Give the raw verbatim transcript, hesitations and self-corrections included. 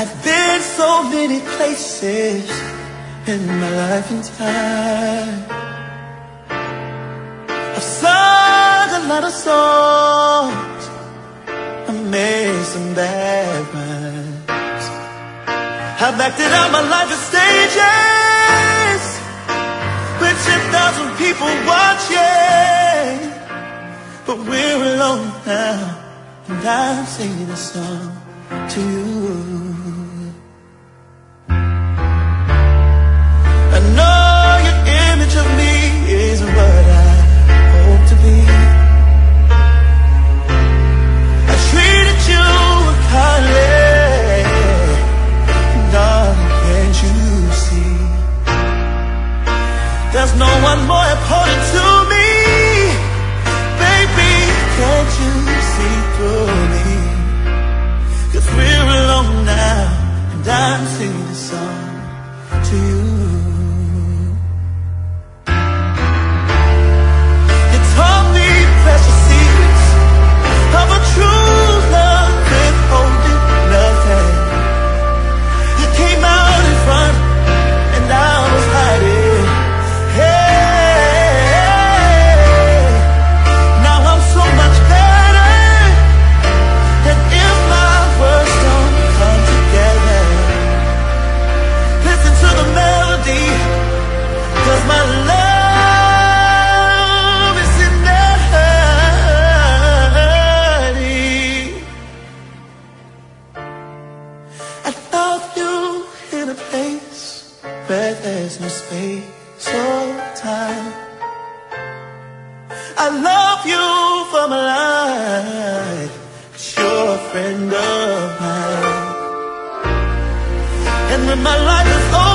I've been so many places in my life and time. I've sung a lot of songs, I made some bad rhymes. I've acted out my life in stages with ten thousand people watching. But we're alone now, and I'm singing a song to you. I know your image of me is what I hope to be. I treated you kindly, darling, can't you see? There's no one more important to me, baby, can't you see through me? 'Cause we're alone now, and I'm singing a song to you. You taught me precious secrets of a true love, withholding nothing. You came out in front, and I was hiding. Hey, now I'm so much better. And if my words don't come together, listen to the melody, 'cause my love is in melody. I love you in a place where there's no space or time. I love you for my life, 'cause you're a friend of mine. And when my life is over,